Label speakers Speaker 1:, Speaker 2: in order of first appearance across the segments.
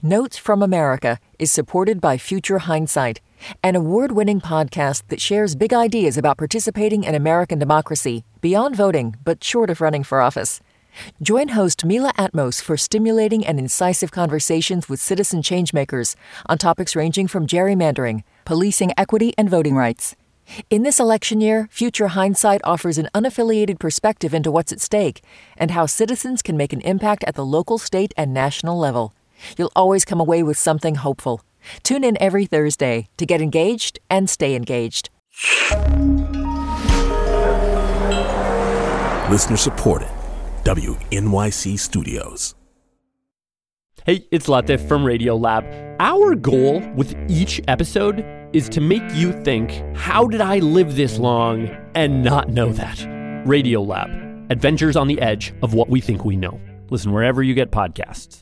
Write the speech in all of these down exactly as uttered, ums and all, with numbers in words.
Speaker 1: Notes from America is supported by Future Hindsight, an award-winning podcast that shares big ideas about participating in American democracy beyond voting, but short of running for office. Join host Mila Atmos for stimulating and incisive conversations with citizen changemakers on topics ranging from gerrymandering, policing equity, and voting rights. In this election year, Future Hindsight offers an unaffiliated perspective into what's at stake and how citizens can make an impact at the local, state, and national level. You'll always come away with something hopeful. Tune in every Thursday to get engaged and stay engaged.
Speaker 2: Listener supported. W N Y C Studios.
Speaker 3: Hey, it's Latif from Radiolab. Our goal with each episode is to make you think, how did I live this long and not know that? Radiolab, adventures on the edge of what we think we know. Listen wherever you get podcasts.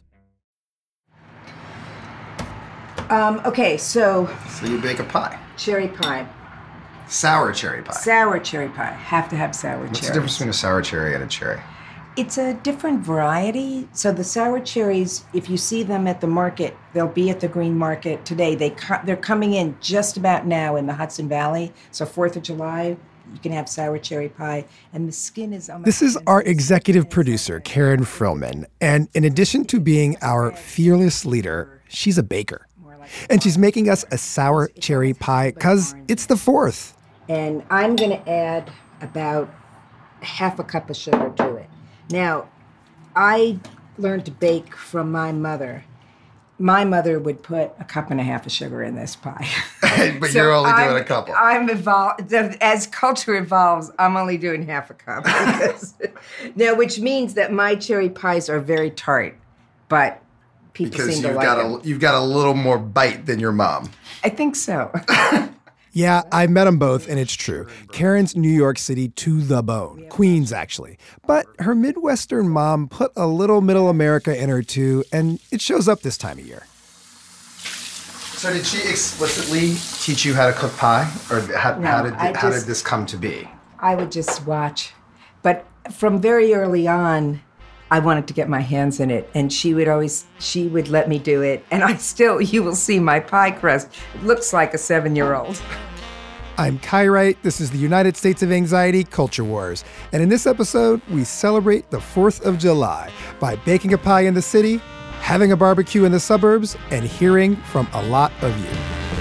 Speaker 4: Um, okay, so...
Speaker 5: So you bake a pie.
Speaker 4: Cherry pie.
Speaker 5: Sour cherry pie.
Speaker 4: Sour cherry pie. Have to have sour cherry.
Speaker 5: What's the difference between a sour cherry and a cherry?
Speaker 4: It's a different variety. So the sour cherries, if you see them at the market, they'll be at the Green Market today. They co- they're coming in just about now in the Hudson Valley. So fourth of July, you can have sour cherry pie, and the skin is... Oh
Speaker 6: this is our executive producer, Karen Frillman. And in addition to being our fearless leader, she's a baker. And she's making us a sour cherry pie because it's the fourth.
Speaker 4: And I'm going to add about half a cup of sugar to it. Now, I learned to bake from my mother. My mother would put a cup and a half of sugar in this pie.
Speaker 5: But
Speaker 4: So
Speaker 5: you're only
Speaker 4: I'm,
Speaker 5: doing a couple.
Speaker 4: I'm evolved. As culture evolves, I'm only doing half a cup. Because, now, which means that my cherry pies are very tart, but people
Speaker 5: because
Speaker 4: seem to
Speaker 5: you've
Speaker 4: like
Speaker 5: got
Speaker 4: them.
Speaker 5: a you've got a little more bite than your mom.
Speaker 4: I think so.
Speaker 6: Yeah, I met them both, and it's true. Karen's New York City to the bone. Queens, actually. But her Midwestern mom put a little middle America in her, too, and it shows up this time of year.
Speaker 5: So did she explicitly teach you how to cook pie? Or how,
Speaker 4: No,
Speaker 5: how, did,
Speaker 4: I
Speaker 5: how
Speaker 4: just-
Speaker 5: did this come to be?
Speaker 4: I would just watch. But from very early on, I wanted to get my hands in it, and she would always, she would let me do it. And I still, you will see my pie crust. It looks like a seven-year-old.
Speaker 6: I'm Kai Wright. This is the United States of Anxiety Culture Wars. And in this episode, we celebrate the fourth of July by baking a pie in the city, having a barbecue in the suburbs, and hearing from a lot of you.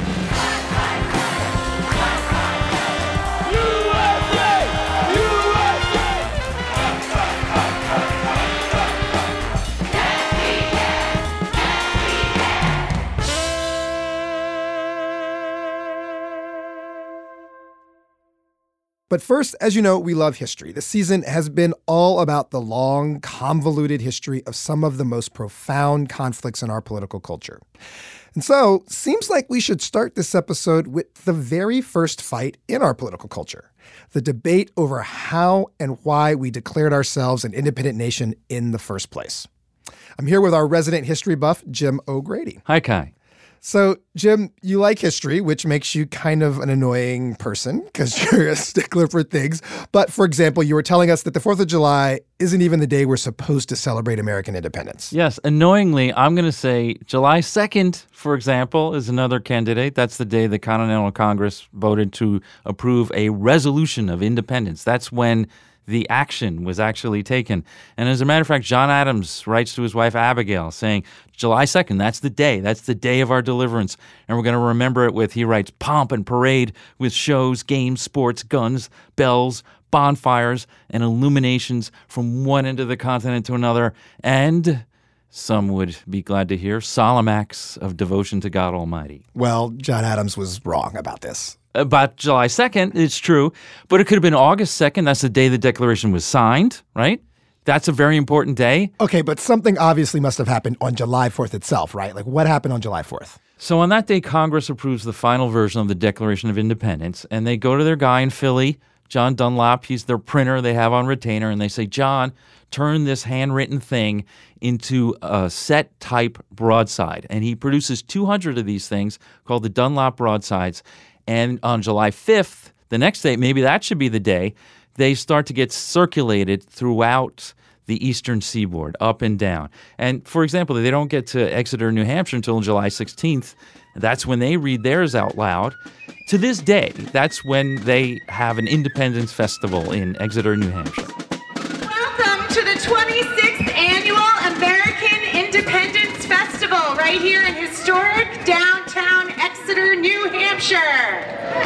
Speaker 6: But first, as you know, we love history. This season has been all about the long, convoluted history of some of the most profound conflicts in our political culture. And so, seems like we should start this episode with the very first fight in our political culture, the debate over how and why we declared ourselves an independent nation in the first place. I'm here with our resident history buff, Jim O'Grady.
Speaker 7: Hi, Kai.
Speaker 6: So, Jim, you like history, which makes you kind of an annoying person because you're a stickler for things. But, for example, you were telling us that the fourth of July isn't even the day we're supposed to celebrate American independence.
Speaker 7: Yes, annoyingly, I'm going to say July second, for example, is another candidate. That's the day the Continental Congress voted to approve a resolution of independence. That's when the action was actually taken. And as a matter of fact, John Adams writes to his wife Abigail saying, July second, that's the day. That's the day of our deliverance. And we're going to remember it with, he writes, pomp and parade with shows, games, sports, guns, bells, bonfires, and illuminations from one end of the continent to another. And some would be glad to hear, solemn acts of devotion to God Almighty.
Speaker 6: Well, John Adams was wrong about this.
Speaker 7: About July second, it's true, but it could have been August second. That's the day the Declaration was signed, right? That's a very important day.
Speaker 6: Okay, but something obviously must have happened on July fourth itself, right? Like, what happened on July fourth?
Speaker 7: So on that day, Congress approves the final version of the Declaration of Independence, and they go to their guy in Philly, John Dunlap. He's their printer they have on retainer, and they say, John, turn this handwritten thing into a set type broadside. And he produces two hundred of these things called the Dunlap broadsides. And on July fifth, the next day, maybe that should be the day, they start to get circulated throughout the eastern seaboard, up and down. And, for example, they don't get to Exeter, New Hampshire until July sixteenth. That's when they read theirs out loud. To this day, that's when they have an Independence Festival in Exeter, New Hampshire.
Speaker 8: Welcome to the twenty-sixth Annual American Independence Festival right here in historic downtown Exeter, New Hampshire.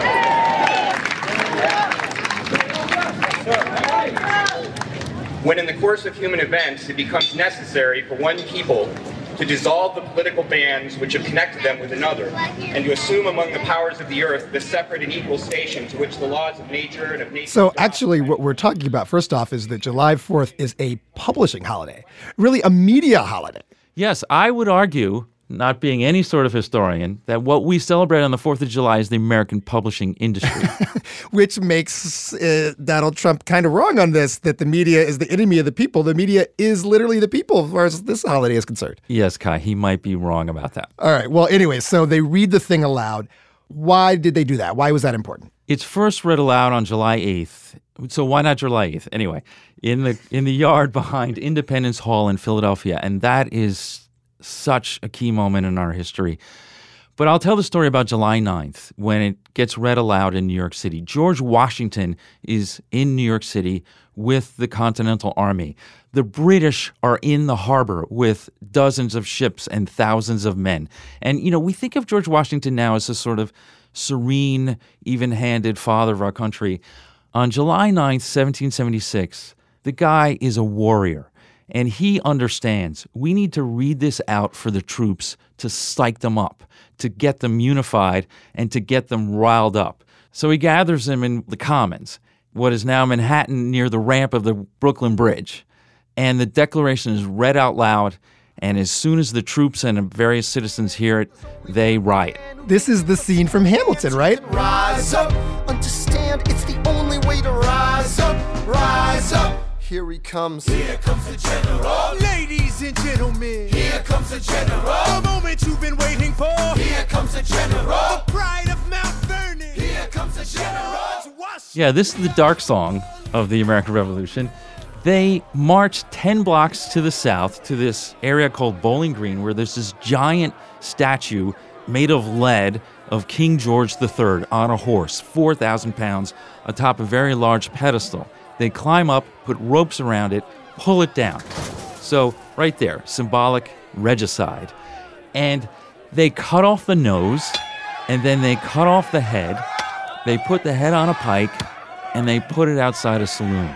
Speaker 9: When in the course of human events it becomes necessary for one people to dissolve the political bands which have connected them with another, and to assume among the powers of the earth the separate and equal station to which the laws of nature and of nature...
Speaker 6: So actually what we're talking about, first off, is that July fourth is a publishing holiday, really a media holiday.
Speaker 7: Yes, I would argue, not being any sort of historian, that what we celebrate on the fourth of July is the American publishing industry.
Speaker 6: Which makes uh, Donald Trump kind of wrong on this, that the media is the enemy of the people. The media is literally the people as far as this holiday is concerned.
Speaker 7: Yes, Kai, he might be wrong about that.
Speaker 6: All right. Well, anyway, so they read the thing aloud. Why did they do that? Why was that important?
Speaker 7: It's first read aloud on July eighth. So why not July eighth? Anyway, in the in the yard behind Independence Hall in Philadelphia. And that is such a key moment in our history. But I'll tell the story about July ninth when it gets read aloud in New York City. George Washington is in New York City with the Continental Army. The British are in the harbor with dozens of ships and thousands of men. And, you know, we think of George Washington now as a sort of serene, even-handed father of our country. On July ninth, seventeen seventy-six, the guy is a warrior. And he understands we need to read this out for the troops to psych them up, to get them unified, and to get them riled up. So he gathers them in the Commons, what is now Manhattan, near the ramp of the Brooklyn Bridge. And the Declaration is read out loud, and as soon as the troops and various citizens hear it, they riot.
Speaker 6: This is the scene from Hamilton, right?
Speaker 10: Rise up, understand it's the only way to rise up, rise up. Here he comes. Here comes the general. Ladies and gentlemen. Here comes the general. The moment you've been waiting for. Here comes the general. The pride of Mount Vernon. Here comes the general.
Speaker 7: Yeah, this is the dark song of the American Revolution. They march ten blocks to the south to this area called Bowling Green, where there's this giant statue made of lead of King George the Third on a horse, four thousand pounds, atop a very large pedestal. They climb up, put ropes around it, pull it down. So right there, symbolic regicide. And they cut off the nose, and then they cut off the head. They put the head on a pike, and they put it outside a saloon.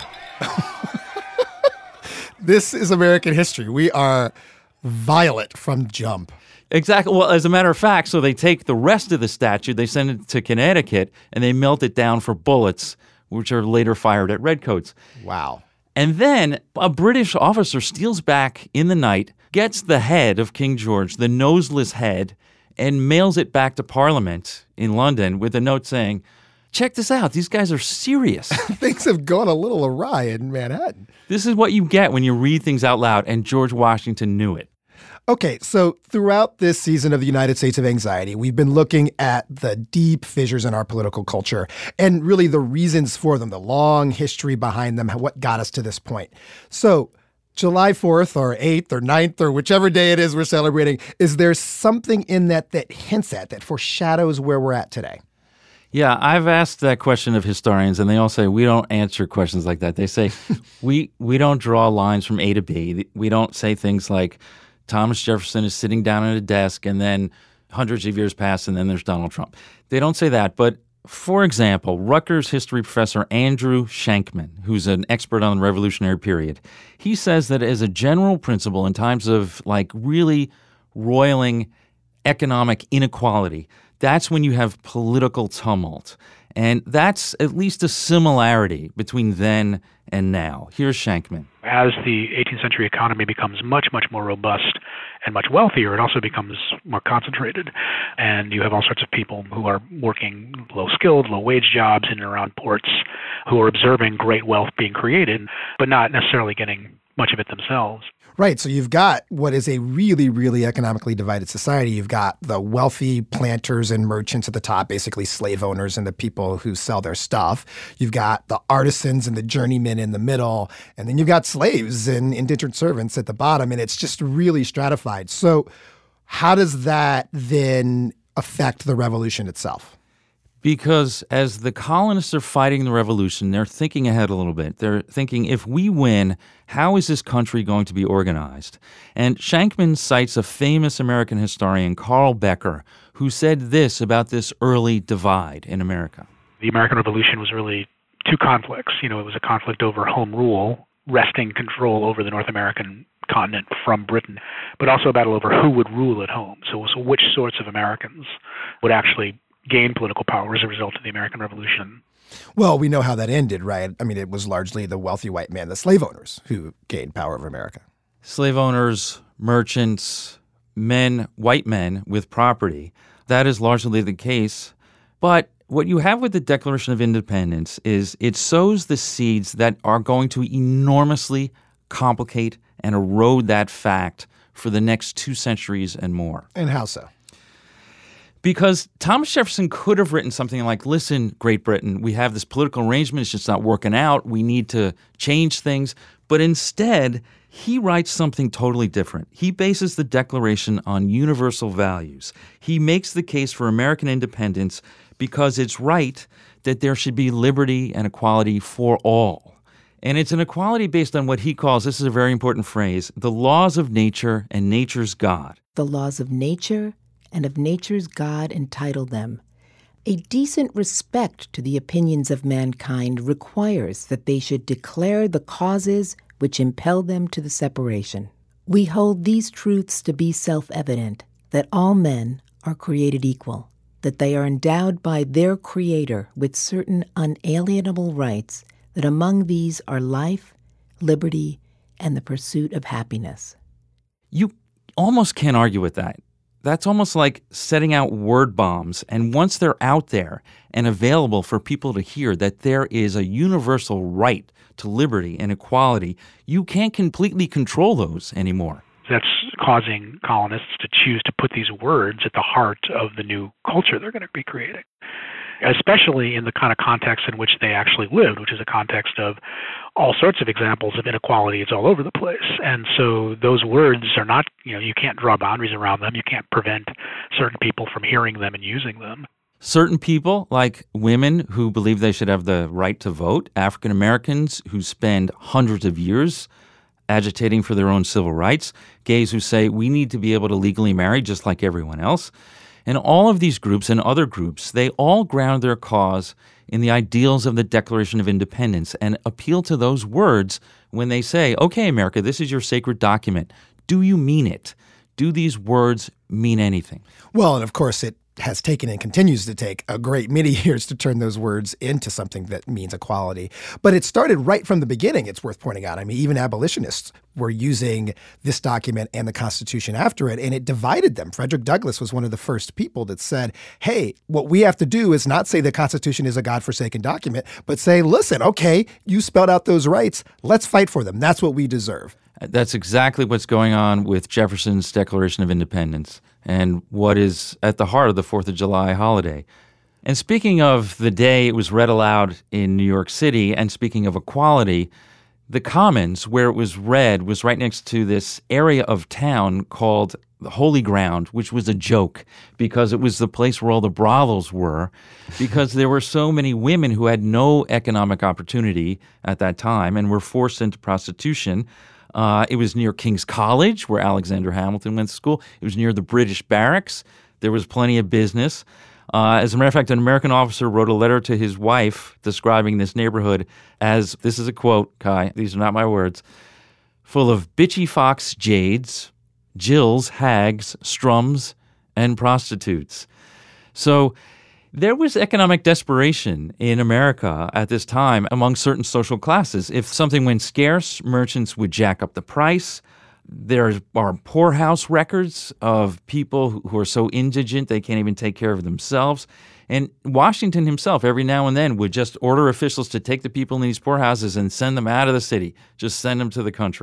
Speaker 6: This is American history. We are violent from jump.
Speaker 7: Exactly. Well, as a matter of fact, so they take the rest of the statue, they send it to Connecticut, and they melt it down for bullets, which are later fired at redcoats.
Speaker 6: Wow.
Speaker 7: And then a British officer steals back in the night, gets the head of King George, the noseless head, and mails it back to Parliament in London with a note saying, check this out, these guys are serious.
Speaker 6: Things have gone a little awry in Manhattan.
Speaker 7: This is what you get when you read things out loud, and George Washington knew it.
Speaker 6: Okay, so throughout this season of the United States of Anxiety, we've been looking at the deep fissures in our political culture and really the reasons for them, the long history behind them, what got us to this point. So July fourth or eighth or ninth or whichever day it is we're celebrating, is there something in that that hints at, that foreshadows where we're at today?
Speaker 7: Yeah, I've asked that question of historians, and they all say, we don't answer questions like that. They say, we we don't draw lines from A to B. We don't say things like, Thomas Jefferson is sitting down at a desk, and then hundreds of years pass, and then there's Donald Trump. They don't say that. But, for example, Rutgers history professor Andrew Shankman, who's an expert on the Revolutionary period, he says that as a general principle in times of, like, really roiling economic inequality, that's when you have political tumult. And that's at least a similarity between then and now. Here's Shankman.
Speaker 11: As the eighteenth century economy becomes much, much more robust and much wealthier, it also becomes more concentrated. And you have all sorts of people who are working low-skilled, low-wage jobs in and around ports who are observing great wealth being created, but not necessarily getting much of it themselves.
Speaker 6: Right. So you've got what is a really, really economically divided society. You've got the wealthy planters and merchants at the top, basically slave owners and the people who sell their stuff. You've got the artisans and the journeymen in the middle. And then you've got slaves and indentured servants at the bottom. And it's just really stratified. So how does that then affect the revolution itself?
Speaker 7: Because as the colonists are fighting the revolution, they're thinking ahead a little bit. They're thinking, if we win, how is this country going to be organized? And Shankman cites a famous American historian, Carl Becker, who said this about this early divide in America.
Speaker 11: The American Revolution was really two conflicts. You know, it was a conflict over home rule, wresting control over the North American continent from Britain, but also a battle over who would rule at home. So, so which sorts of Americans would actually gain political power as a result of the American Revolution.
Speaker 6: Well, we know how that ended, right? I mean, it was largely the wealthy white man, the slave owners, who gained power over America.
Speaker 7: Slave owners, merchants, men, white men with property. That is largely the case. But what you have with the Declaration of Independence is it sows the seeds that are going to enormously complicate and erode that fact for the next two centuries and more.
Speaker 6: And how so?
Speaker 7: Because Thomas Jefferson could have written something like, listen, Great Britain, we have this political arrangement. It's just not working out. We need to change things. But instead, he writes something totally different. He bases the Declaration on universal values. He makes the case for American independence because it's right that there should be liberty and equality for all. And it's an equality based on what he calls, this is a very important phrase, the laws of nature and nature's God.
Speaker 12: The laws of nature and of nature's God entitle them. A decent respect to the opinions of mankind requires that they should declare the causes which impel them to the separation. We hold these truths to be self-evident, that all men are created equal, that they are endowed by their Creator with certain unalienable rights, that among these are life, liberty, and the pursuit of happiness.
Speaker 7: You almost can't argue with that. That's almost like setting out word bombs. And once they're out there and available for people to hear that there is a universal right to liberty and equality, you can't completely control those anymore.
Speaker 11: That's causing colonists to choose to put these words at the heart of the new culture they're going to be creating, especially in the kind of context in which they actually lived, which is a context of all sorts of examples of inequality. It's all over the place. And so those words are not, you know, you can't draw boundaries around them. You can't prevent certain people from hearing them and using them.
Speaker 7: Certain people, like women who believe they should have the right to vote, African Americans who spend hundreds of years agitating for their own civil rights, gays who say we need to be able to legally marry just like everyone else. And all of these groups and other groups, they all ground their cause in the ideals of the Declaration of Independence and appeal to those words when they say, okay, America, this is your sacred document. Do you mean it? Do these words mean anything?
Speaker 6: Well, and of course, it has taken and continues to take a great many years to turn those words into something that means equality. But it started right from the beginning, it's worth pointing out. I mean, even abolitionists were using this document and the Constitution after it, and it divided them. Frederick Douglass was one of the first people that said, hey, what we have to do is not say the Constitution is a godforsaken document, but say, listen, okay, you spelled out those rights. Let's fight for them. That's what we deserve.
Speaker 7: That's exactly what's going on with Jefferson's Declaration of Independence and what is at the heart of the fourth of July holiday. And speaking of the day it was read aloud in New York City, and speaking of equality, the Commons, where it was read, was right next to this area of town called the Holy Ground, which was a joke because it was the place where all the brothels were, because there were so many women who had no economic opportunity at that time and were forced into prostitution. Uh, it was near King's College, where Alexander Hamilton went to school. It was near the British barracks. There was plenty of business. Uh, as a matter of fact, an American officer wrote a letter to his wife describing this neighborhood as, this is a quote, Kai, these are not my words, full of bitchy fox jades, Jills, hags, strums, and prostitutes. So there was economic desperation in America at this time among certain social classes. If something went scarce, merchants would jack up the price. There are poorhouse records of people who are so indigent they can't even take care of themselves. And Washington himself, every now and then, would just order officials to take the people in these poorhouses and send them out of the city, just send them to the country.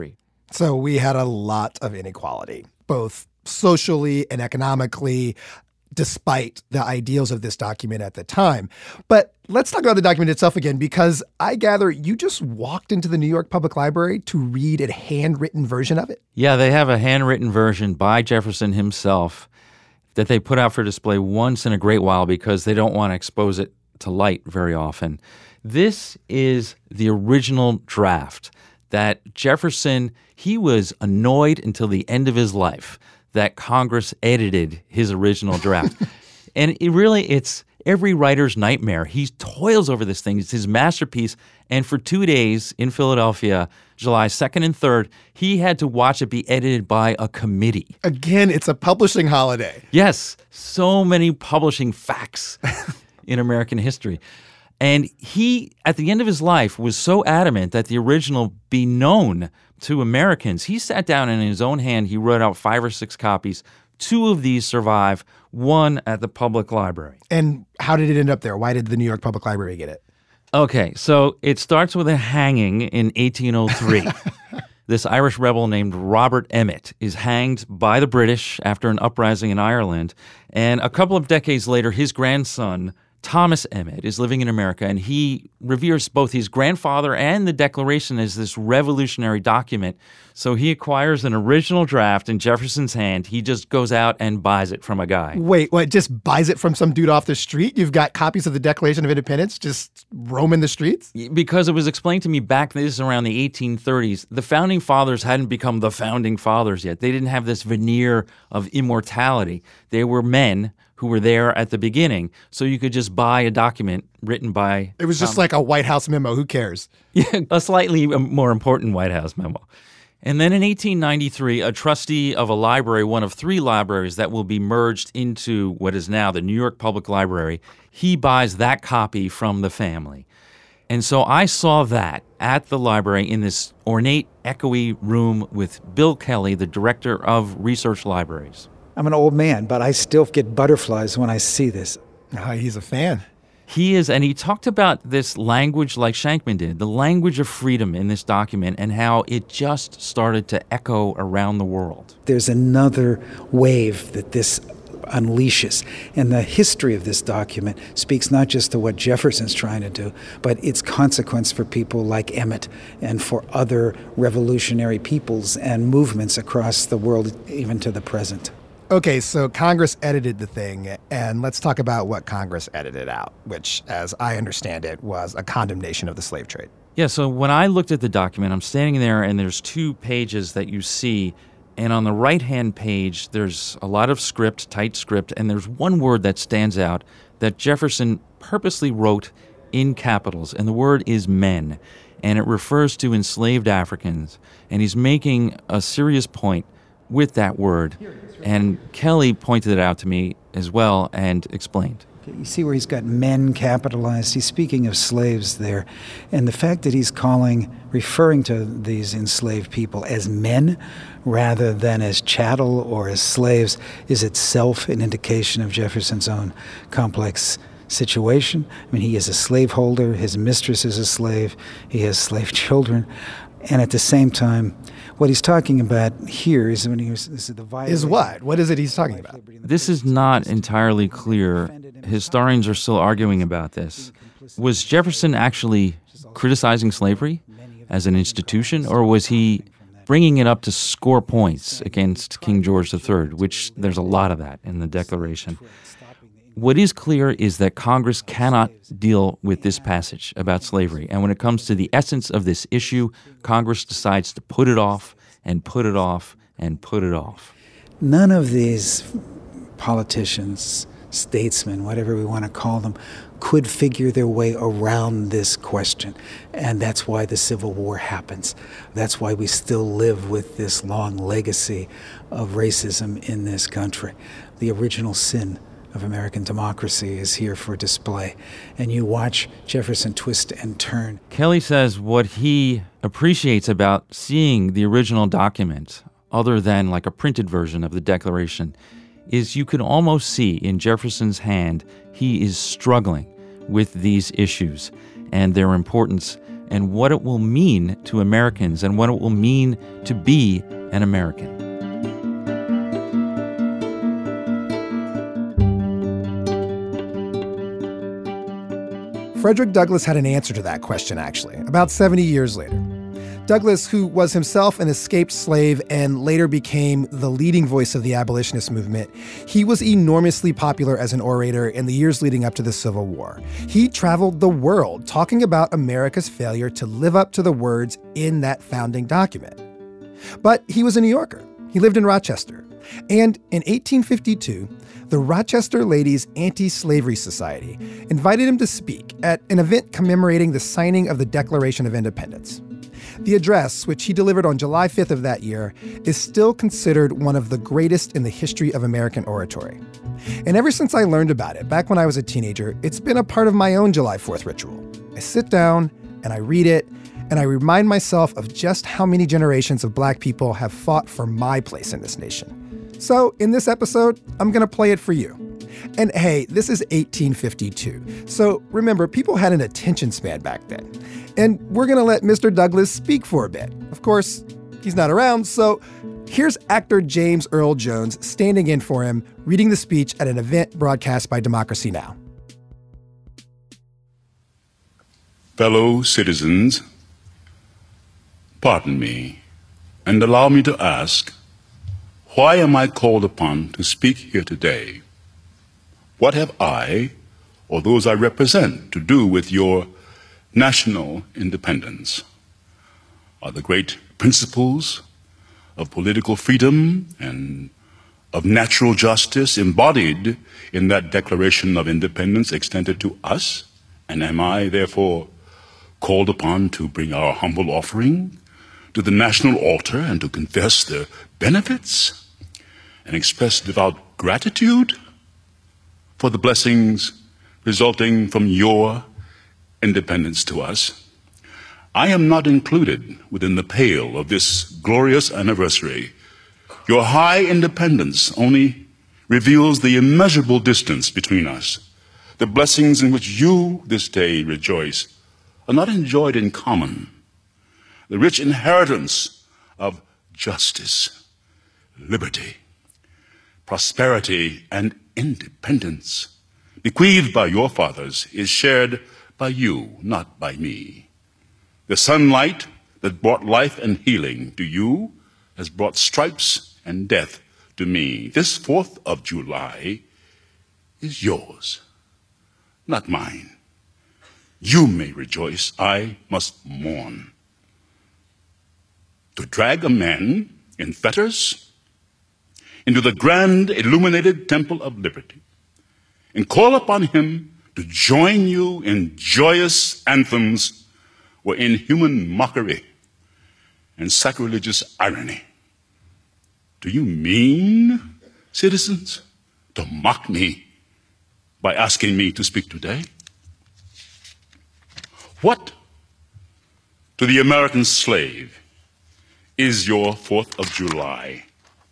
Speaker 6: So we had a lot of inequality, both socially and economically, despite the ideals of this document at the time. But let's talk about the document itself again, because I gather you just walked into the New York Public Library to read a handwritten version of it?
Speaker 7: Yeah, they have a handwritten version by Jefferson himself that they put out for display once in a great while because they don't want to expose it to light very often. This is the original draft that Jefferson, he was annoyed until the end of his life that Congress edited his original draft. And it really, it's every writer's nightmare. He toils over this thing. It's his masterpiece. And for two days in Philadelphia, July second and third, he had to watch it be edited by a committee.
Speaker 6: Again, it's a publishing holiday.
Speaker 7: Yes, so many publishing facts in American history. And he, at the end of his life, was so adamant that the original be known to Americans. He sat down and in his own hand, he wrote out five or six copies. Two of these survive, one at the public library.
Speaker 6: And how did it end up there? Why did the New York Public Library get it?
Speaker 7: Okay, so it starts with a hanging in eighteen oh three. This Irish rebel named Robert Emmet is hanged by the British after an uprising in Ireland. And a couple of decades later, his grandson, Thomas Emmet, is living in America, and he reveres both his grandfather and the Declaration as this revolutionary document. So he acquires an original draft in Jefferson's hand. He just goes out and buys it from a guy.
Speaker 6: Wait, what, just buys it from some dude off the street? You've got copies of the Declaration of Independence just roaming the streets?
Speaker 7: Because it was explained to me back, this is around the eighteen thirties, the Founding Fathers hadn't become the Founding Fathers yet. They didn't have this veneer of immortality. They were men who were there at the beginning, so you could just buy a document written by...
Speaker 6: It was just um, like a White House memo. Who cares?
Speaker 7: Yeah, a slightly more important White House memo. And then in eighteen ninety-three, a trustee of a library, one of three libraries that will be merged into what is now the New York Public Library, he buys that copy from the family. And so I saw that at the library in this ornate, echoey room with Bill Kelly, the director of research libraries.
Speaker 13: I'm an old man, but I still get butterflies when I see this.
Speaker 6: Oh, he's a fan.
Speaker 7: He is, and he talked about this language like Shankman did, the language of freedom in this document and how it just started to echo around the world.
Speaker 13: There's another wave that this unleashes. And the history of this document speaks not just to what Jefferson's trying to do, but its consequence for people like Emmet and for other revolutionary peoples and movements across the world, even to the present.
Speaker 6: Okay, so Congress edited the thing, and let's talk about what Congress edited out, which, as I understand it, was a condemnation of the slave trade.
Speaker 7: Yeah, so when I looked at the document, I'm standing there, and there's two pages that you see, and on the right-hand page, there's a lot of script, tight script, and there's one word that stands out that Jefferson purposely wrote in capitals, and the word is men, and it refers to enslaved Africans, and he's making a serious point with that word. And Kelly pointed it out to me as well and explained.
Speaker 13: You see where he's got men capitalized. He's speaking of slaves there. And the fact that he's calling, referring to these enslaved people as men rather than as chattel or as slaves is itself an indication of Jefferson's own complex situation. I mean, he is a slaveholder. His mistress is a slave. He has slave children. And at the same time, what he's talking about here is when he was this is the violation.
Speaker 6: Is what? What is it he's talking about?
Speaker 7: This is not entirely clear. Historians are still arguing about this. Was Jefferson actually criticizing slavery as an institution, or was he bringing it up to score points against King George the Third, which there's a lot of that in the Declaration? What is clear is that Congress cannot deal with this passage about slavery. And when it comes to the essence of this issue, Congress decides to put it off and put it off and put it off.
Speaker 13: None of these politicians, statesmen, whatever we want to call them, could figure their way around this question. And that's why the Civil War happens. That's why we still live with this long legacy of racism in this country. The original sin of American democracy is here for display. And you watch Jefferson twist and turn.
Speaker 7: Kelly says what he appreciates about seeing the original document, other than like a printed version of the Declaration, is you can almost see in Jefferson's hand he is struggling with these issues and their importance. and what it will mean to Americans and what it will mean to be an American.
Speaker 6: Frederick Douglass had an answer to that question, actually, about seventy years later. Douglass, who was himself an escaped slave and later became the leading voice of the abolitionist movement, he was enormously popular as an orator in the years leading up to the Civil War. He traveled the world talking about America's failure to live up to the words in that founding document. But he was a New Yorker. He lived in Rochester. And in eighteen fifty-two, the Rochester Ladies Anti-Slavery Society invited him to speak at an event commemorating the signing of the Declaration of Independence. The address, which he delivered on July fifth of that year, is still considered one of the greatest in the history of American oratory. And ever since I learned about it, back when I was a teenager, it's been a part of my own July fourth ritual. I sit down and I read it, and I remind myself of just how many generations of Black people have fought for my place in this nation. So in this episode, I'm going to play it for you. And hey, this is eighteen fifty-two. So remember, people had an attention span back then. And we're going to let Mister Douglass speak for a bit. Of course, he's not around, so here's actor James Earl Jones standing in for him, reading the speech at an event broadcast by Democracy Now!
Speaker 14: Fellow citizens, pardon me, and allow me to ask, why am I called upon to speak here today? What have I, or those I represent, to do with your national independence? Are the great principles of political freedom and of natural justice embodied in that Declaration of Independence extended to us? And am I, therefore, called upon to bring our humble offering to the national altar and to confess the benefits and express devout gratitude for the blessings resulting from your independence to us? I am not included within the pale of this glorious anniversary. Your high independence only reveals the immeasurable distance between us. The blessings in which you this day rejoice are not enjoyed in common. The rich inheritance of justice, liberty, prosperity, and independence bequeathed by your fathers is shared by you, not by me. The sunlight that brought life and healing to you has brought stripes and death to me. This fourth of July is yours, not mine. You may rejoice, I must mourn. To drag a man in fetters into the grand illuminated temple of liberty and call upon him to join you in joyous anthems were inhuman mockery and sacrilegious irony. Do you mean, citizens, to mock me by asking me to speak today? What, to the American slave, is your fourth of July?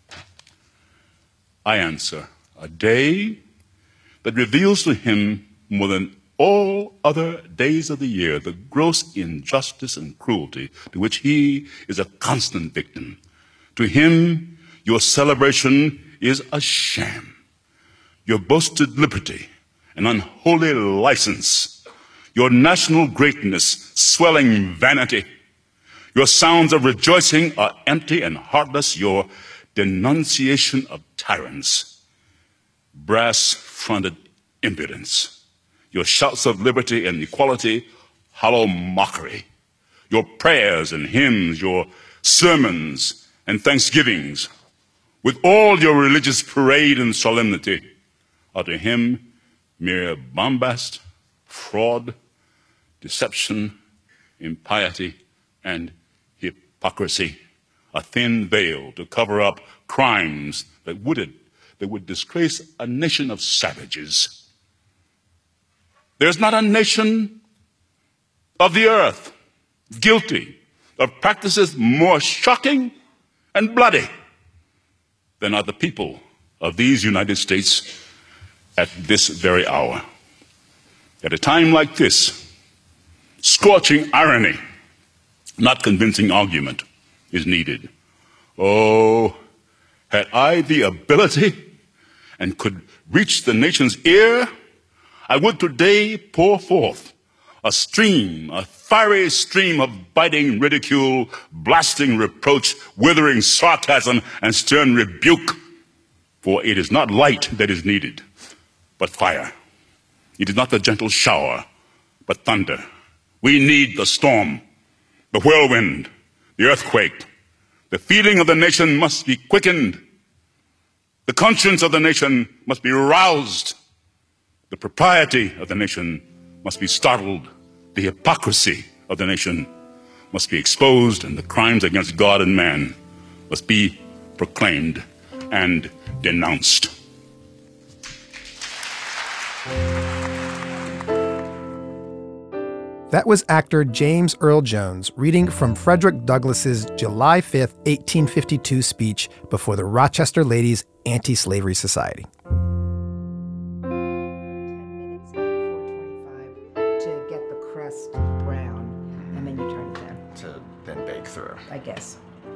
Speaker 14: I answer, a day that reveals to him more than all other days of the year the gross injustice and cruelty to which he is a constant victim. To him, your celebration is a sham. Your boasted liberty, an unholy license. Your national greatness, swelling vanity. Your sounds of rejoicing are empty and heartless. Your denunciation of tyrants, brass-fronted impudence. Your shouts of liberty and equality, hollow mockery. Your prayers and hymns, your sermons and thanksgivings, with all your religious parade and solemnity, are to him mere bombast, fraud, deception, impiety, and hypocrisy. A thin veil to cover up crimes that would, that would disgrace a nation of savages. There's not a nation of the earth guilty of practices more shocking and bloody than are the people of these United States at this very hour. At a time like this, scorching irony not convincing argument is needed. Oh, had I the ability and could reach the nation's ear, I would today pour forth a stream, a fiery stream of biting ridicule, blasting reproach, withering sarcasm, and stern rebuke. For it is not light that is needed, but fire. It is not the gentle shower, but thunder. We need the storm, the whirlwind, the earthquake. The feeling of the nation must be quickened. The conscience of the nation must be roused. The propriety of the nation must be startled. The hypocrisy of the nation must be exposed, and the crimes against God and man must be proclaimed and denounced.
Speaker 6: That was actor James Earl Jones reading from Frederick Douglass's July fifth, eighteen fifty-two speech before the Rochester Ladies Anti-Slavery Society.
Speaker 4: To get the crust brown, and then you turn it down.
Speaker 5: To then bake through.
Speaker 4: I guess.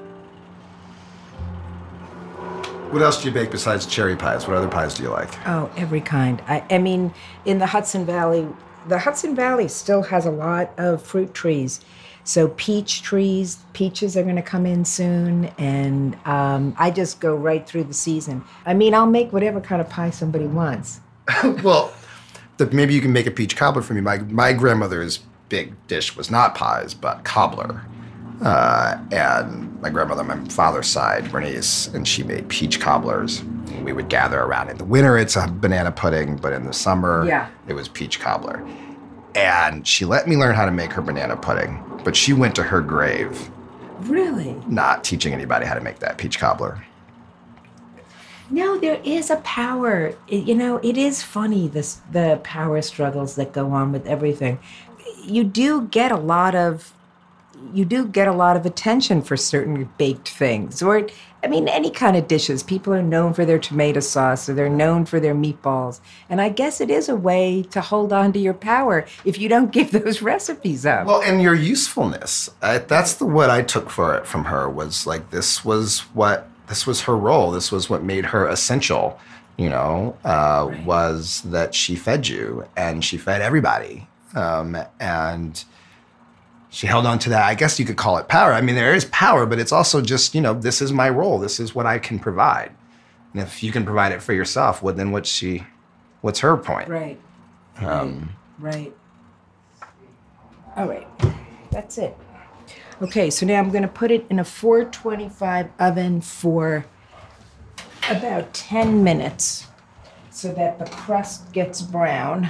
Speaker 5: What else do you bake besides cherry pies? What other pies do you like?
Speaker 4: Oh, every kind. I, I mean, in the Hudson Valley, the Hudson Valley still has a lot of fruit trees. So peach trees, peaches are going to come in soon, and um, I just go right through the season. I mean, I'll make whatever kind of pie somebody wants.
Speaker 5: Well, the, maybe you can make a peach cobbler for me. My my grandmother's big dish was not pies, but cobbler. Uh, and my grandmother on my father's side, Bernice, and she made peach cobblers. We would gather around. In the winter, it's a banana pudding, but in the summer,
Speaker 4: yeah.
Speaker 5: it was peach cobbler. And she let me learn how to make her banana pudding, but she went to her grave
Speaker 4: Really?
Speaker 5: not teaching anybody how to make that peach cobbler.
Speaker 4: No, there is a power. It, you know, it is funny, this, the power struggles that go on with everything. You do get a lot of, you do get a lot of attention for certain baked things. Or, I mean, any kind of dishes. People are known for their tomato sauce, or they're known for their meatballs. And I guess it is a way to hold on to your power if you don't give those recipes up.
Speaker 5: Well, and your usefulness. I, that's the what I took for it from her, was like, this was what, this was her role. This was what made her essential, you know, uh, right. was that she fed you, and she fed everybody. Um, and she held on to that. I guess you could call it power. I mean, there is power, but it's also just, you know, this is my role. This is what I can provide. And if you can provide it for yourself, well, then what's she, what's her point?
Speaker 4: Right.
Speaker 5: Um,
Speaker 4: right. All right. That's it. Okay, so now I'm going to put it in a four twenty-five oven for about ten minutes so that the crust gets brown.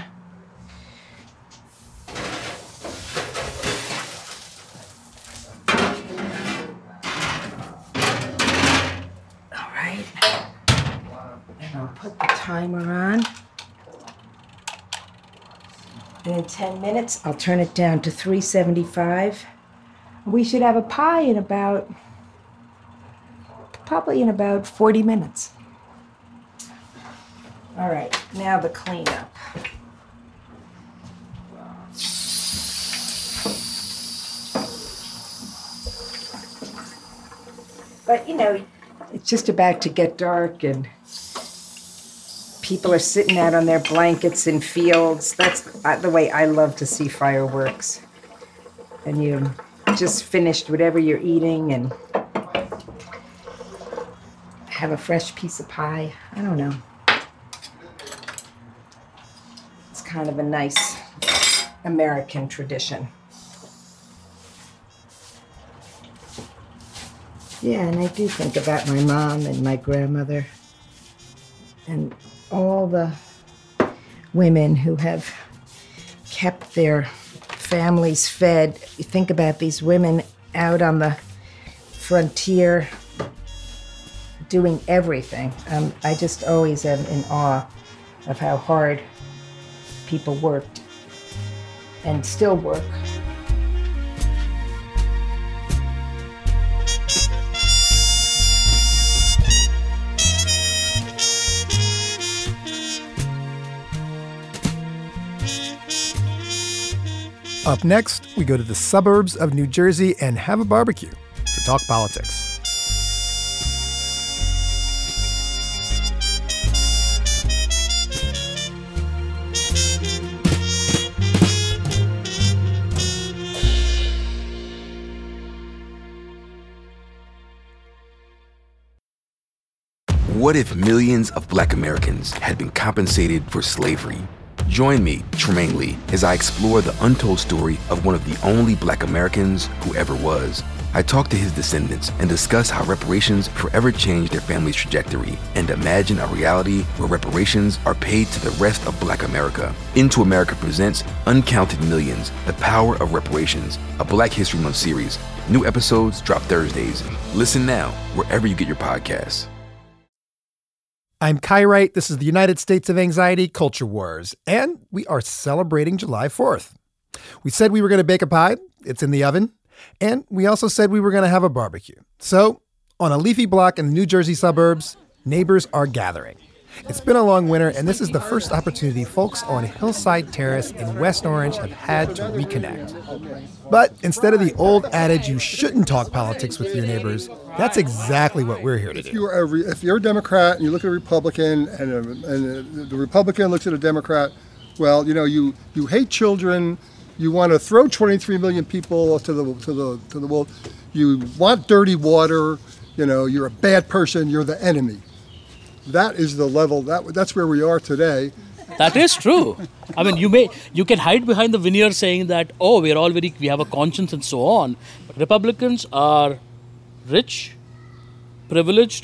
Speaker 4: I'll put the timer on. And in ten minutes, I'll turn it down to three seventy-five. We should have a pie in about, probably in about forty minutes. All right, now the cleanup. But, you know, it's just about to get dark, and people are sitting out on their blankets in fields. That's the way I love to see fireworks. And you just finished whatever you're eating and have a fresh piece of pie. I don't know. It's kind of a nice American tradition. Yeah, and I do think about my mom and my grandmother and all the women who have kept their families fed. You think about these women out on the frontier doing everything. Um, I just always am in awe of how hard people worked and still work.
Speaker 6: Up next, we go to the suburbs of New Jersey and have a barbecue to talk politics.
Speaker 15: What if millions of Black Americans had been compensated for slavery? Join me, Tremaine Lee, as I explore the untold story of one of the only Black Americans who ever was. I talk to his descendants and discuss how reparations forever changed their family's trajectory and imagine a reality where reparations are paid to the rest of Black America. Into America presents Uncounted Millions, The Power of Reparations, a Black History Month series. New episodes drop Thursdays. Listen now, wherever you get your podcasts.
Speaker 6: I'm Kai Wright. This is the United States of Anxiety Culture Wars, and we are celebrating July fourth. We said we were going to bake a pie. It's in the oven. And we also said we were going to have a barbecue. So, on a leafy block in the New Jersey suburbs, neighbors are gathering. It's been a long winter, and this is the first opportunity folks on Hillside Terrace in West Orange have had to reconnect. But instead of the old adage, you shouldn't talk politics with your neighbors, that's exactly what we're here to do.
Speaker 16: If you're a, re- if you're a Democrat and you look at a Republican and, a, and a, the Republican looks at a Democrat, well, you know, you, you hate children, you want to throw twenty-three million people to the to the to the world, you want dirty water, you know, you're a bad person, you're the enemy. That is the level, that that's where we are today.
Speaker 17: That is true. I mean, you may you can hide behind the veneer saying that, oh, we're all very, we have a conscience and so on. But Republicans are rich, privileged,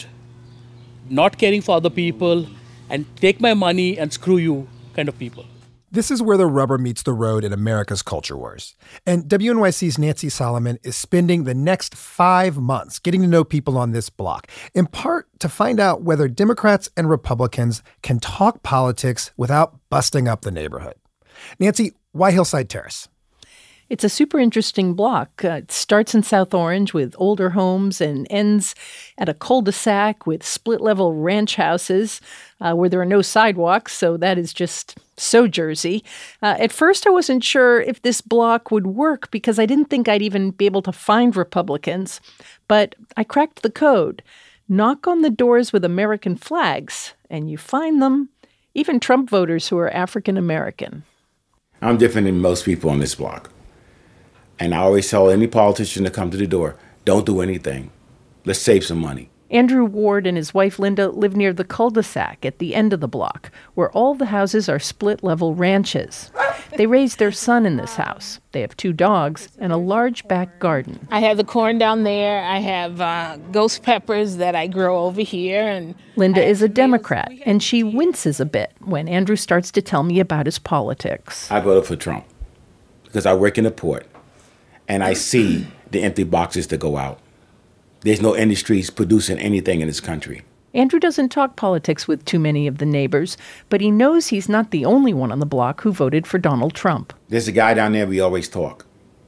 Speaker 17: not caring for other people, and take my money and screw you kind of people.
Speaker 6: This is where the rubber meets the road in America's culture wars. And W N Y C's Nancy Solomon is spending the next five months getting to know people on this block, in part to find out whether Democrats and Republicans can talk politics without busting up the neighborhood. Nancy, why Hillside Terrace?
Speaker 18: It's a super interesting block. Uh, it starts in South Orange with older homes and ends at a cul-de-sac with split-level ranch houses uh, where there are no sidewalks, so that is just so Jersey. Uh, at first, I wasn't sure if this block would work because I didn't think I'd even be able to find Republicans. But I cracked the code. Knock on the doors with American flags, and you find them, even Trump voters who are African American.
Speaker 19: I'm different than most people on this block. And I always tell any politician to come to the door, don't do anything. Let's save some money.
Speaker 18: Andrew Ward and his wife Linda live near the cul-de-sac at the end of the block, where all the houses are split-level ranches. They raised their son in this house. They have two dogs and a large back garden.
Speaker 20: I have the corn down there. I have uh, ghost peppers that I grow over here. And
Speaker 18: Linda is a Democrat, and she winces a bit when Andrew starts to tell me about his politics.
Speaker 19: I voted for Trump because I work in the port. And I see the empty boxes that go out. There's no industries producing anything in this country.
Speaker 18: Andrew doesn't talk politics with too many of the neighbors, but he knows he's not the only one on the block who voted for Donald Trump.
Speaker 19: There's a guy down there we always talk.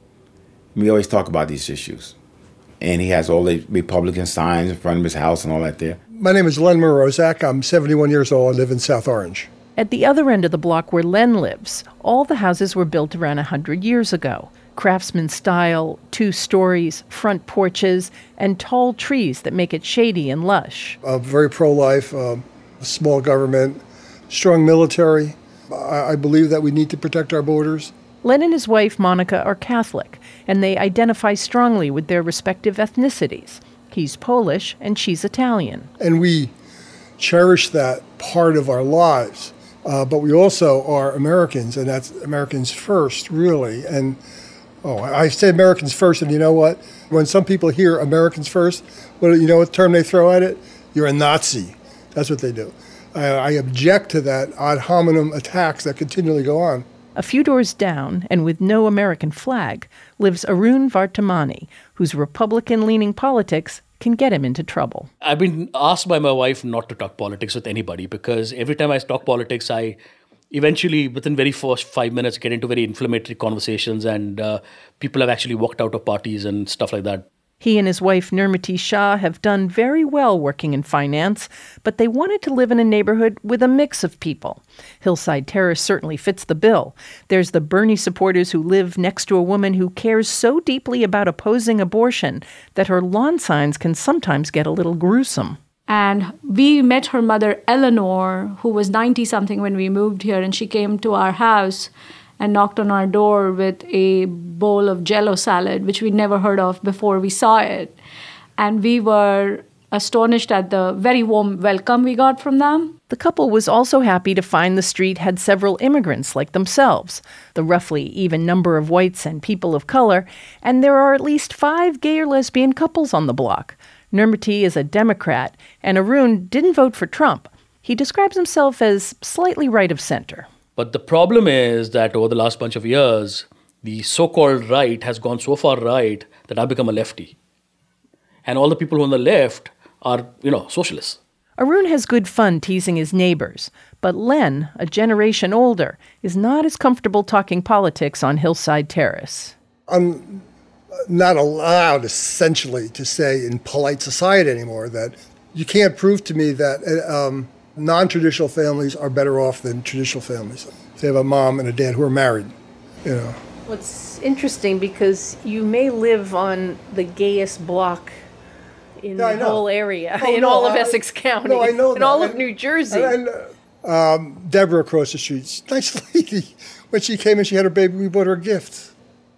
Speaker 19: We always talk about these issues. And he has all the Republican signs in front of his house and all that there.
Speaker 16: My name is Len Morozak. I'm seventy-one years old. I live in South Orange.
Speaker 18: At the other end of the block where Len lives, all the houses were built around one hundred years ago. Craftsman style, two stories, front porches, and tall trees that make it shady and lush.
Speaker 16: Uh, very pro-life, uh, small government, strong military. I, I believe that we need to protect our borders.
Speaker 18: Len and his wife, Monica, are Catholic, and they identify strongly with their respective ethnicities. He's Polish, and she's Italian.
Speaker 16: And we cherish that part of our lives, uh, but we also are Americans, and that's Americans first, really. And Oh, I say Americans first, and you know what? When some people hear Americans first, well, you know what term they throw at it? You're a Nazi. That's what they do. I, I object to that ad hominem attacks that continually go on.
Speaker 18: A few doors down, and with no American flag, lives Arun Vartamani, whose Republican-leaning politics can get him into trouble.
Speaker 17: I've been asked by my wife not to talk politics with anybody because every time I talk politics, I eventually, within very first five minutes, get into very inflammatory conversations, and uh, people have actually walked out of parties and stuff like that.
Speaker 18: He and his wife Nirmati Shah have done very well working in finance, but they wanted to live in a neighborhood with a mix of people. Hillside Terrace certainly fits the bill. There's the Bernie supporters who live next to a woman who cares so deeply about opposing abortion that her lawn signs can sometimes get a little gruesome.
Speaker 21: And we met her mother, Eleanor, who was ninety-something when we moved here, and she came to our house and knocked on our door with a bowl of Jell-O salad, which we'd never heard of before we saw it. And we were astonished at the very warm welcome we got from them.
Speaker 18: The couple was also happy to find the street had several immigrants like themselves, the roughly even number of whites and people of color, and there are at least five gay or lesbian couples on the block. Nirmati is a Democrat, and Arun didn't vote for Trump. He describes himself as slightly right of center.
Speaker 17: But the problem is that over the last bunch of years, the so-called right has gone so far right that I've become a lefty. And all the people who are on the left are, you know, socialists.
Speaker 18: Arun has good fun teasing his neighbors, but Len, a generation older, is not as comfortable talking politics on Hillside Terrace.
Speaker 16: I'm not allowed, essentially, to say in polite society anymore that you can't prove to me that um, non-traditional families are better off than traditional families. They have a mom and a dad who are married, you know.
Speaker 18: Well, it's interesting because you may live on the gayest block in
Speaker 16: Yeah, I
Speaker 18: the
Speaker 16: know.
Speaker 18: whole area,
Speaker 16: Oh,
Speaker 18: in
Speaker 16: no,
Speaker 18: all of
Speaker 16: I-
Speaker 18: Essex County,
Speaker 16: no, I know
Speaker 18: in
Speaker 16: that.
Speaker 18: all of
Speaker 16: And-
Speaker 18: New Jersey.
Speaker 16: And, and um, Deborah across the street, nice lady. When she came in, she had her baby, we bought her a gift.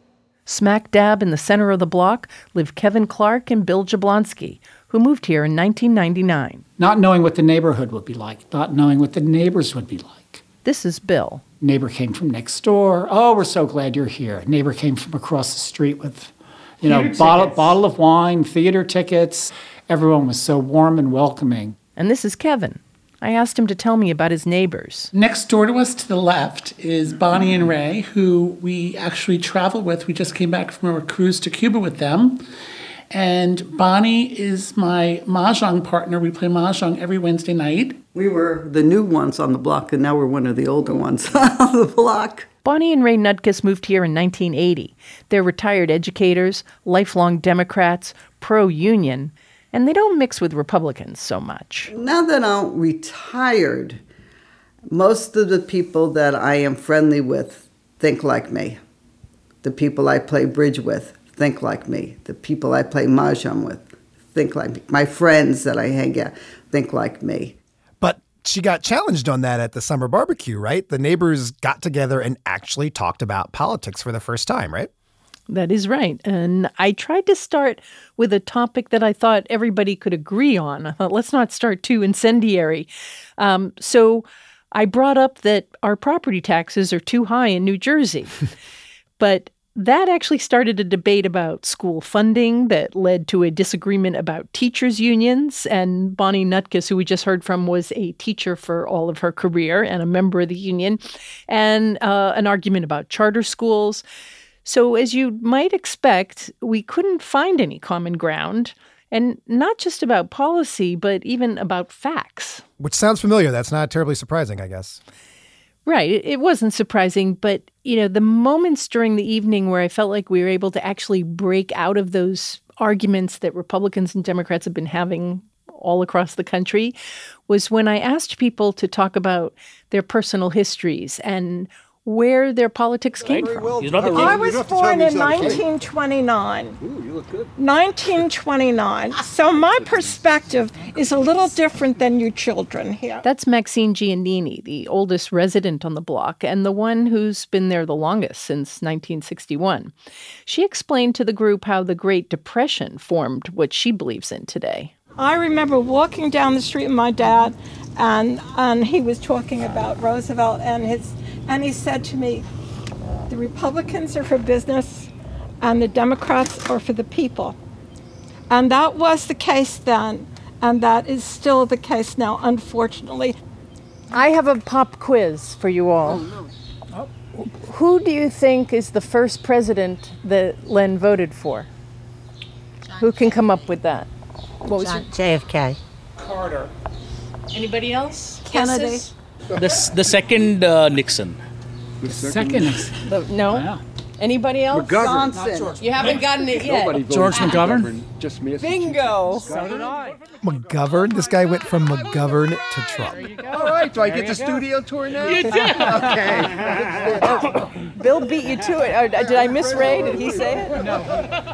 Speaker 18: Smack dab in the center of the block live Kevin Clark and Bill Jablonski, who moved here in nineteen ninety-nine.
Speaker 22: Not knowing what the neighborhood would be like, not knowing what the neighbors would be like.
Speaker 18: This is Bill.
Speaker 22: Neighbor came from next door. Oh, we're so glad you're here. Neighbor came from across the street with, you know,
Speaker 18: Theater
Speaker 22: bottle,
Speaker 18: tickets.
Speaker 22: bottle of wine, theater tickets. Everyone was so warm and welcoming.
Speaker 18: And this is Kevin. I asked him to tell me about his neighbors.
Speaker 23: Next door to us to the left is Bonnie and Ray, who we actually travel with. We just came back from a cruise to Cuba with them. And Bonnie is my mahjong partner. We play mahjong every Wednesday night.
Speaker 24: We were the new ones on the block, and now we're one of the older ones on the block.
Speaker 18: Bonnie and Ray Nutkus moved here in nineteen eighty. They're retired educators, lifelong Democrats, pro-union, and they don't mix with Republicans so much.
Speaker 24: Now that I'm retired, most of the people that I am friendly with think like me. The people I play bridge with think like me. The people I play mahjong with think like me. My friends that I hang out think like me.
Speaker 6: But she got challenged on that at the summer barbecue, right? The neighbors got together and actually talked about politics for the first time, right?
Speaker 18: That is right. And I tried to start with a topic that I thought everybody could agree on. I thought, let's not start too incendiary. Um, so I brought up that our property taxes are too high in New Jersey. But that actually started a debate about school funding that led to a disagreement about teachers' unions. And Bonnie Nutkus, who we just heard from, was a teacher for all of her career and a member of the union, and uh, an argument about charter schools. So as you might expect, we couldn't find any common ground, and not just about policy, but even about facts.
Speaker 6: Which sounds familiar. That's not terribly surprising, I guess.
Speaker 18: Right. It, it wasn't surprising, but, you know, the moments during the evening where I felt like we were able to actually break out of those arguments that Republicans and Democrats have been having all across the country was when I asked people to talk about their personal histories and where their politics came from.
Speaker 25: I was born in nineteen twenty-nine.
Speaker 26: Ooh, you look good.
Speaker 25: nineteen twenty-nine. So my perspective is a little different than you children here.
Speaker 18: That's Maxine Giannini, the oldest resident on the block and the one who's been there the longest, since nineteen sixty-one. She explained to the group how the Great Depression formed what she believes in today.
Speaker 25: I remember walking down the street with my dad, and and he was talking about Roosevelt and his, and he said to me, the Republicans are for business and the Democrats are for the people. And that was the case then, and that is still the case now, unfortunately.
Speaker 18: I have a pop quiz for you all.
Speaker 25: Oh, no.
Speaker 18: Oh. Who do you think is the first president that Len voted for? Who can come up with that? What was
Speaker 27: John, J F K.
Speaker 17: Carter.
Speaker 18: Anybody else?
Speaker 25: Kennedy.
Speaker 18: Guesses?
Speaker 17: The, the second uh, Nixon.
Speaker 22: The second Nixon.
Speaker 18: The, no?
Speaker 22: Wow.
Speaker 1: Anybody else?
Speaker 2: McGovern.
Speaker 1: Johnson. You haven't gotten it yet.
Speaker 2: Nobody voted
Speaker 22: George
Speaker 2: for
Speaker 22: McGovern?
Speaker 2: Just me.
Speaker 1: Bingo.
Speaker 2: So did I.
Speaker 6: McGovern? This guy went from McGovern to Trump.
Speaker 2: All right, do I get the studio tour now?
Speaker 1: You did.
Speaker 2: Okay.
Speaker 1: Bill beat you to it. Or, did I miss Ray? Did he say it?
Speaker 16: No.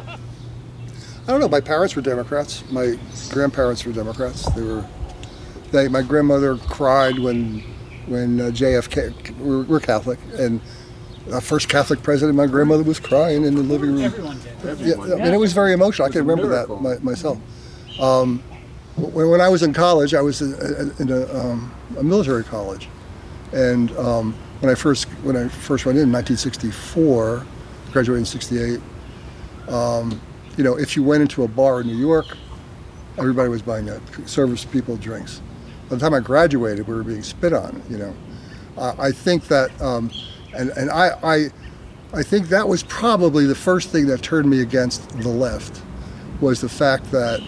Speaker 16: I don't know. My parents were Democrats. My grandparents were Democrats. They were. They. My grandmother cried when, when uh, J F K. We're, we're Catholic, and the first Catholic president. My grandmother was crying in the living room.
Speaker 22: Everyone did.
Speaker 16: Yeah, I mean, it was very emotional. I can remember that my, myself. Um, when, when I was in college, I was in, in a, um, a military college, and um, when I first when I first went in nineteen sixty-four, graduated in sixty-eight. Um, you know, if you went into a bar in New York, everybody was buying that, service people drinks. By the time I graduated, we were being spit on. You know, uh, I think that, um, and and I, I I think that was probably the first thing that turned me against the left, was the fact that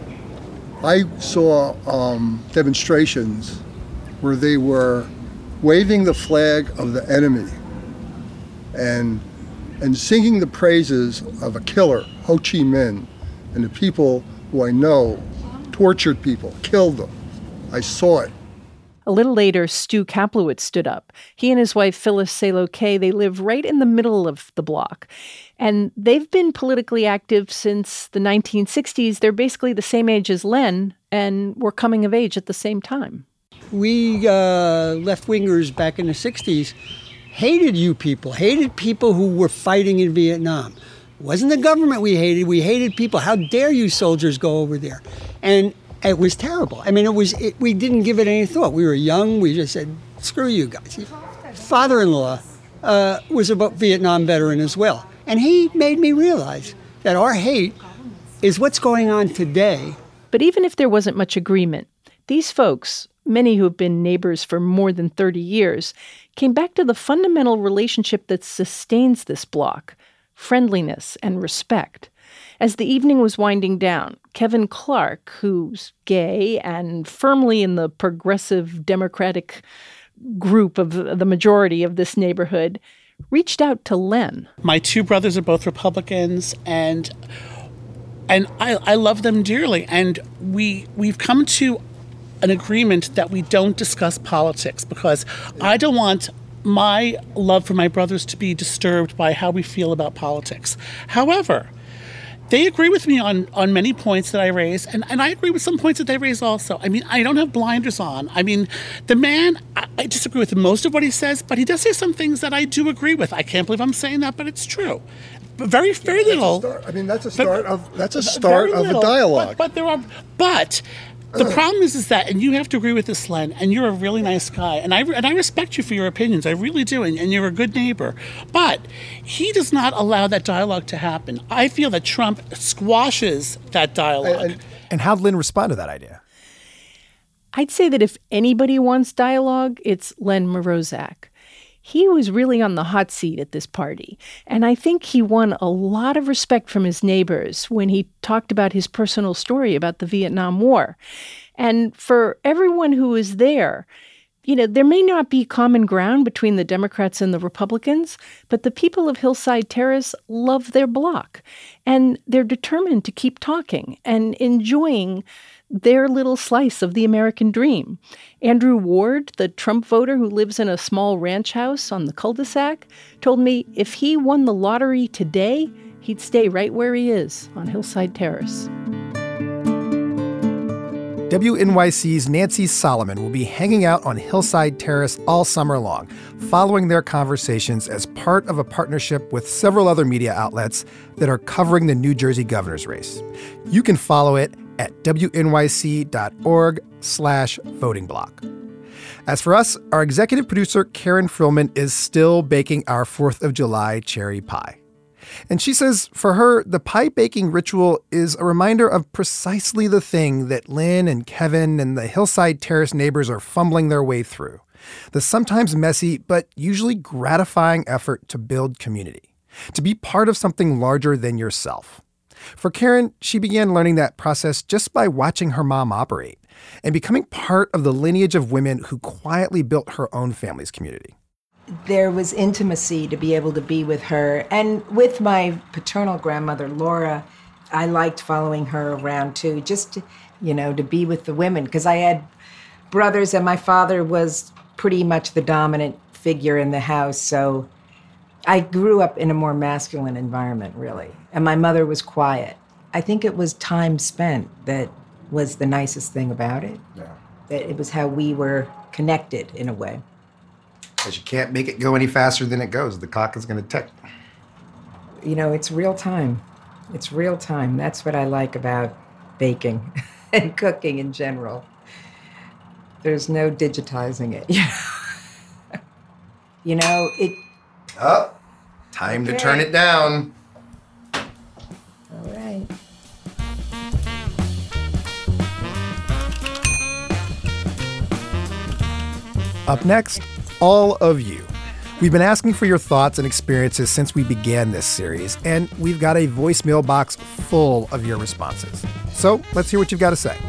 Speaker 16: I saw um, demonstrations where they were waving the flag of the enemy and and singing the praises of a killer, Ho Chi Minh, and the people who I know tortured people, killed them. I saw it.
Speaker 18: A little later, Stu Kaplowitz stood up. He and his wife, Phyllis Salo Kay, they live right in the middle of the block. And they've been politically active since the nineteen sixties. They're basically the same age as Len and were coming of age at the same time.
Speaker 3: We uh, left-wingers back in the sixties hated you people, hated people who were fighting in Vietnam. It wasn't the government we hated. We hated people. How dare you soldiers go over there? And it was terrible. I mean, it was. It, we didn't give it any thought. We were young. We just said, screw you guys. Father-in-law uh, was a Vietnam veteran as well. And he made me realize that our hate is what's going on today.
Speaker 18: But even if there wasn't much agreement, these folks, many who have been neighbors for more than thirty years, came back to the fundamental relationship that sustains this block: friendliness and respect. As the evening was winding down, Kevin Clark, who's gay and firmly in the progressive Democratic group of the majority of this neighborhood, reached out to Len.
Speaker 23: My two brothers are both Republicans, and and I, I love them dearly. And we we've come to an agreement that we don't discuss politics, because I don't want my love for my brothers to be disturbed by how we feel about politics. However, they agree with me on, on many points that I raise, and, and I agree with some points that they raise also. I mean, I don't have blinders on. I mean, the man, I, I disagree with most of what he says, but he does say some things that I do agree with. I can't believe I'm saying that, but it's true. But very, very
Speaker 16: Yeah,
Speaker 23: little.
Speaker 16: start, I mean, that's a start
Speaker 23: but,
Speaker 16: of that's a start of
Speaker 23: little,
Speaker 16: a dialogue.
Speaker 23: But, but there are, but the problem is, is that, and you have to agree with this, Len, and you're a really nice guy, and I and I respect you for your opinions, I really do, and, and you're a good neighbor. But he does not allow that dialogue to happen. I feel that Trump squashes that dialogue.
Speaker 6: And, and how'd Lynn respond to that idea?
Speaker 18: I'd say that if anybody wants dialogue, it's Len Morozak. He was really on the hot seat at this party, and I think he won a lot of respect from his neighbors when he talked about his personal story about the Vietnam War. And for everyone who was there, you know, there may not be common ground between the Democrats and the Republicans, but the people of Hillside Terrace love their block, and they're determined to keep talking and enjoying their little slice of the American dream. Andrew Ward, the Trump voter who lives in a small ranch house on the cul-de-sac, told me if he won the lottery today, he'd stay right where he is on Hillside Terrace.
Speaker 6: W N Y C's Nancy Solomon will be hanging out on Hillside Terrace all summer long, following their conversations as part of a partnership with several other media outlets that are covering the New Jersey governor's race. You can follow it at W N Y C dot org slash voting block. As for us, our executive producer, Karen Frillman, is still baking our fourth of July cherry pie. And she says for her, the pie baking ritual is a reminder of precisely the thing that Lynn and Kevin and the Hillside Terrace neighbors are fumbling their way through: the sometimes messy but usually gratifying effort to build community, to be part of something larger than yourself. For Karen, she began learning that process just by watching her mom operate and becoming part of the lineage of women who quietly built her own family's community.
Speaker 4: there was intimacy to be able to be with her. And with my paternal grandmother, Laura, I liked following her around too, just, to, you know, to be with the women. Because I had brothers and my father was pretty much the dominant figure in the house. So I grew up in a more masculine environment, really. And my mother was quiet. I think it was time spent that was the nicest thing about it.
Speaker 5: Yeah.
Speaker 4: That it was how we were connected in a way.
Speaker 5: Because you can't make it go any faster than it goes. The clock is going to tick.
Speaker 4: You know, it's real time. It's real time. That's what I like about baking and cooking in general. There's no digitizing it. You know, it...
Speaker 5: Oh, time
Speaker 4: Okay.
Speaker 5: to turn it down.
Speaker 4: All right.
Speaker 6: Up next, all of you. We've been asking for your thoughts and experiences since we began this series, and we've got a voicemail box full of your responses. So let's hear what you've got to say.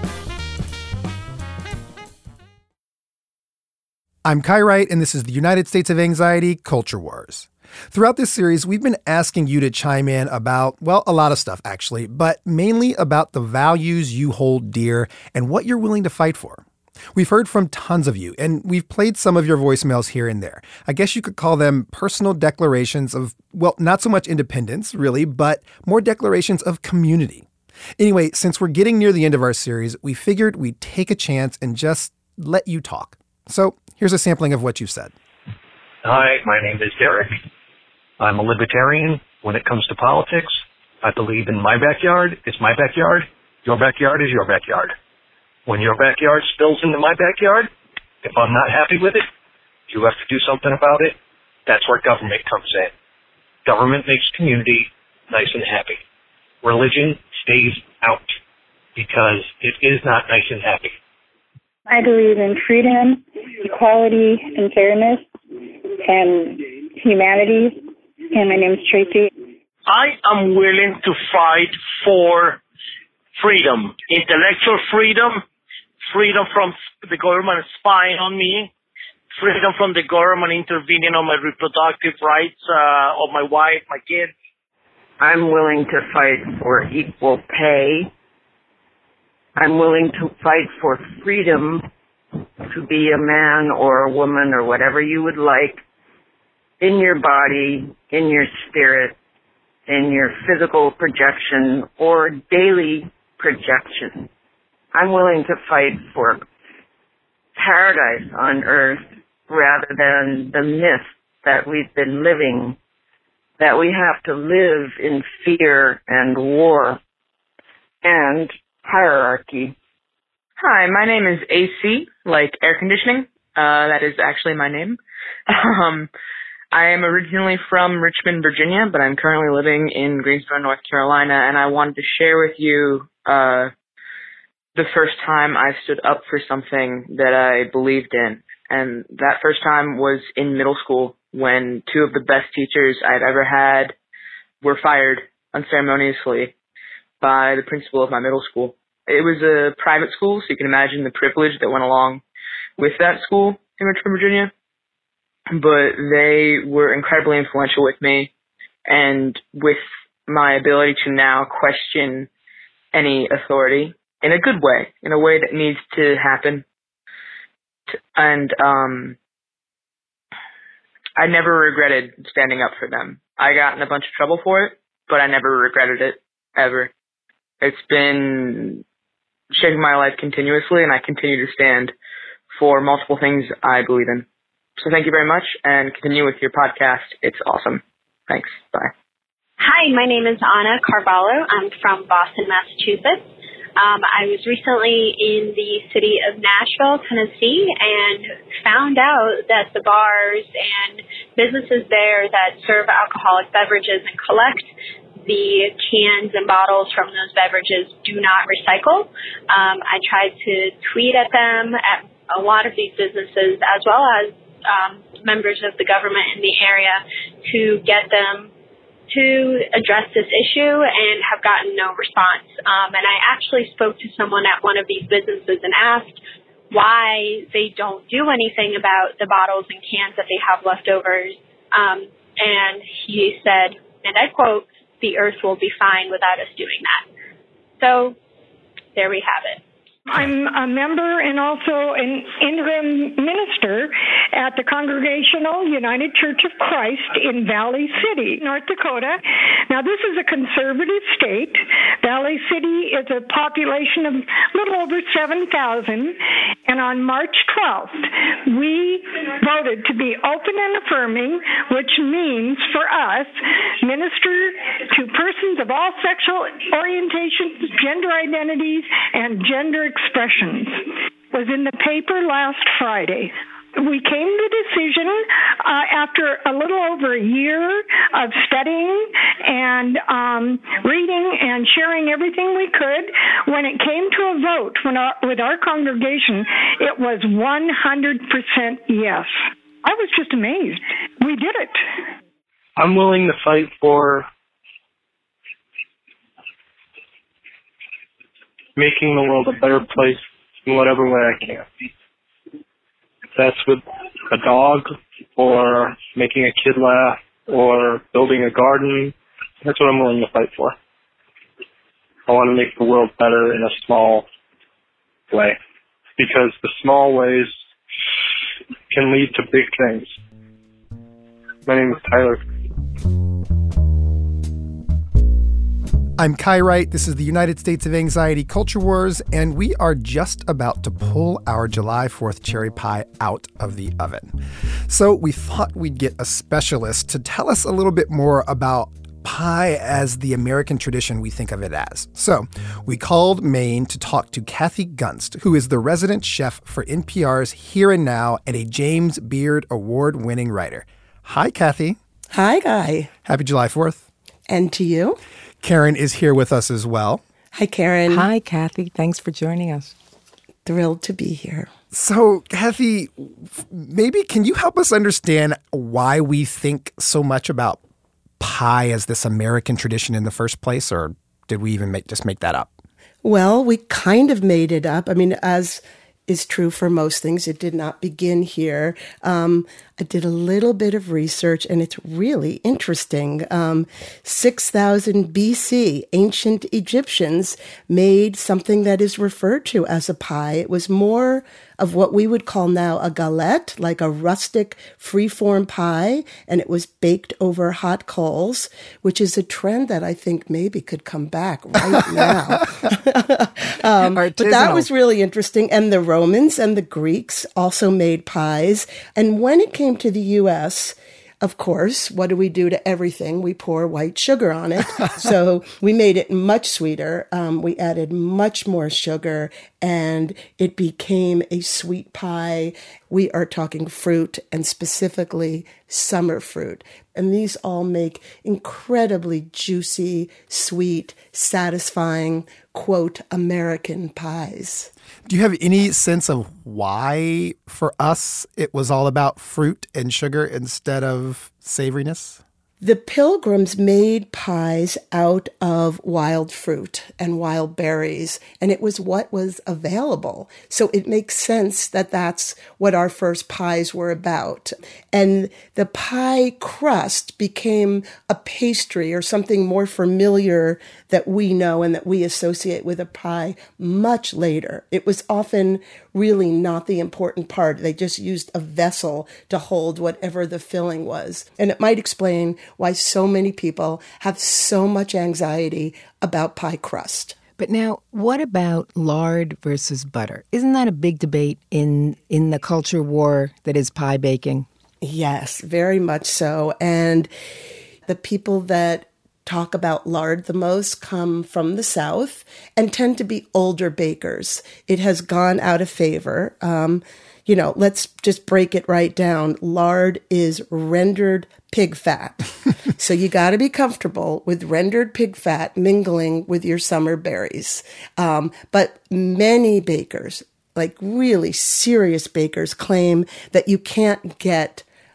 Speaker 6: I'm Kai Wright, and this is the United States of Anxiety Culture Wars. Throughout this series, we've been asking you to chime in about, well, a lot of stuff, actually, but mainly about the values you hold dear and what you're willing to fight for. We've heard from tons of you, and we've played some of your voicemails here and there. I guess you could call them personal declarations of, well, not so much independence, really, but more declarations of community. Anyway, since we're getting near the end of our series, we figured we'd take a chance and just let you talk. So here's a sampling of what you've said.
Speaker 8: Hi, my name is Derek. I'm a libertarian when it comes to politics. I believe in my backyard is my backyard. Your backyard is your backyard. When your backyard spills into my backyard, if I'm not happy with it, you have to do something about it. That's where government comes in. Government makes community nice and happy. Religion stays out because it is not nice and happy.
Speaker 9: I believe in freedom, equality, and fairness, and humanity. And my name is Tracy.
Speaker 10: I am willing to fight for freedom, intellectual freedom, freedom from the government spying on me, freedom from the government intervening on my reproductive rights uh, of my wife, my kids.
Speaker 11: I'm willing to fight for equal pay. I'm willing to fight for freedom to be a man or a woman or whatever you would like in your body, in your spirit, in your physical projection or daily projection. I'm willing to fight for paradise on earth rather than the myth that we've been living, that we have to live in fear and war and hierarchy.
Speaker 12: Hi, my name is A C, like air conditioning. Uh, that is actually my name. Um, I am originally from Richmond, Virginia, but I'm currently living in Greensboro, North Carolina, and I wanted to share with you uh, the first time I stood up for something that I believed in. And that first time was in middle school when two of the best teachers I'd ever had were fired unceremoniously by the principal of my middle school. It was a private school, so you can imagine the privilege that went along with that school in Richmond, Virginia. But they were incredibly influential with me and with my ability to now question any authority in a good way, in a way that needs to happen. And um, I never regretted standing up for them. I got in a bunch of trouble for it, but I never regretted it, ever. It's been shaping my life continuously, and I continue to stand for multiple things I believe in. So thank you very much, and continue with your podcast. It's awesome. Thanks. Bye.
Speaker 26: Hi, my name is Anna Carvalho. I'm from Boston, Massachusetts. Um, I was recently in the city of Nashville, Tennessee, and found out that the bars and businesses there that serve alcoholic beverages and collect the cans and bottles from those beverages do not recycle. Um, I tried to tweet at them, at a lot of these businesses, as well as um, members of the government in the area, to get them to address this issue, and have gotten no response. Um, and I actually spoke to someone at one of these businesses and asked why they don't do anything about the bottles and cans that they have leftovers. Um, and he said, and I quote, "The earth will be fine without us doing that." So there we have it.
Speaker 7: I'm a member and also an interim minister at the Congregational United Church of Christ in Valley City, North Dakota. Now, this is a conservative state. Valley City is a population of a little over seven thousand. And on March twelfth, we voted to be open and affirming, which means for us, minister to persons of all sexual orientations, gender identities, and gender expressions. It was in the paper last Friday. We came to the decision uh, after a little over a year of studying and um, reading and sharing everything we could. When it came to a vote when our, with our congregation, it was one hundred percent yes. I was just amazed. We did it.
Speaker 8: I'm willing to fight for making the world a better place in whatever way I can. If that's with a dog, or making a kid laugh, or building a garden, that's what I'm willing to fight for. I want to make the world better in a small way, because the small ways can lead to big things. My name is Tyler.
Speaker 6: I'm Kai Wright. This is the United States of Anxiety Culture Wars, and we are just about to pull our July fourth cherry pie out of the oven. So we thought we'd get a specialist to tell us a little bit more about pie as the American tradition we think of it as. So we called Maine to talk to Kathy Gunst, who is the resident chef for N P R's Here and Now and a James Beard Award-winning writer. Hi, Kathy.
Speaker 13: Hi, Guy.
Speaker 6: Happy July fourth.
Speaker 13: And to you.
Speaker 6: Karen is here with us as well.
Speaker 13: Hi, Karen.
Speaker 14: Hi, Kathy. Thanks for joining us.
Speaker 13: Thrilled to be here.
Speaker 6: So, Kathy, maybe can you help us understand why we think so much about pie as this American tradition in the first place, or did we even make just make that up?
Speaker 13: Well, we kind of made it up. I mean, as is true for most things, it did not begin here. Um, I did a little bit of research, and it's really interesting. Um, six thousand B C, ancient Egyptians made something that is referred to as a pie. It was more of what we would call now a galette, like a rustic freeform pie, and it was baked over hot coals, which is a trend that I think maybe could come back right now. um, but that was really interesting. And the Romans and the Greeks also made pies. And when it came to the U S, of course, what do we do to everything? We pour white sugar on it. So we made it much sweeter. Um, we added much more sugar, and it became a sweet pie. We are talking fruit, and specifically summer fruit. And these all make incredibly juicy, sweet, satisfying, quote, American pies.
Speaker 6: Do you have any sense of why, for us, it was all about fruit and sugar instead of savoriness?
Speaker 13: The Pilgrims made pies out of wild fruit and wild berries, and it was what was available. So it makes sense that that's what our first pies were about. And the pie crust became a pastry or something more familiar that we know and that we associate with a pie much later. It was often really not the important part. They just used a vessel to hold whatever the filling was. And it might explain why so many people have so much anxiety about pie crust.
Speaker 14: But now, what about lard versus butter? Isn't that a big debate in, in the culture war that is pie baking?
Speaker 13: Yes, very much so. And the people that talk about lard the most come from the South and tend to be older bakers. It has gone out of favor. Um, you know, let's just break it right down. Lard is rendered pig fat. So you got to be comfortable with rendered pig fat mingling with your summer berries. Um, but many bakers, like really serious bakers, claim that you can't get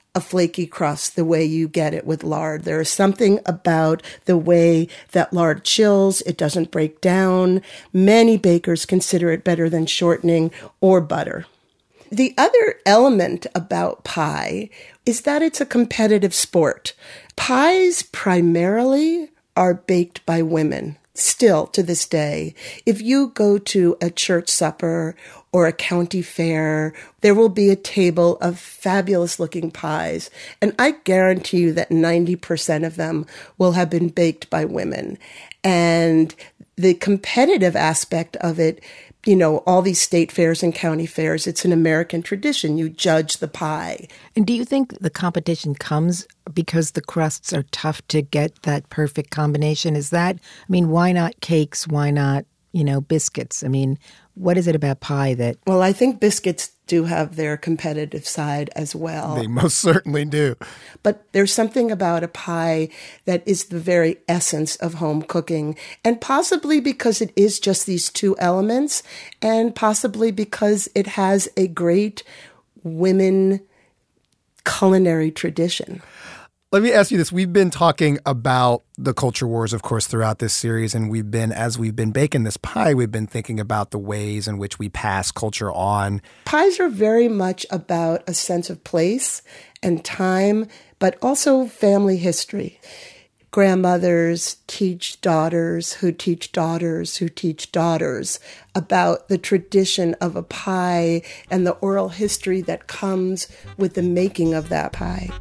Speaker 13: a flaky crust the way you get it with lard. There is something about the way that lard chills. It doesn't break down. Many bakers consider it better than shortening or butter. The other element about pie is that it's a competitive sport. Pies primarily are baked by women. Still, to this day, if you go to a church supper or a county fair, there will be a table of fabulous-looking pies, and I guarantee you that ninety percent of them will have been baked by women. And the competitive aspect of it, you know, all these state fairs and county fairs, it's an American tradition. You judge the pie.
Speaker 14: And do you think the competition comes because the crusts are tough to get that perfect combination? Is that, I mean, why not cakes? Why not, you know, biscuits? I mean, what is it about pie that...
Speaker 13: Well, I think biscuits do have their competitive side as well.
Speaker 6: They most certainly do.
Speaker 13: But there's something about a pie that is the very essence of home cooking, and possibly because it is just these two elements, and possibly because it has a great women culinary tradition.
Speaker 6: Let me ask you this. We've been talking about the culture wars, of course, throughout this series. And we've been, as we've been baking this pie, we've been thinking about the ways in which we pass culture on.
Speaker 13: Pies are very much about a sense of place and time, but also family history. Grandmothers teach daughters who teach daughters who teach daughters about the tradition of a pie and the oral history that comes with the making of that pie.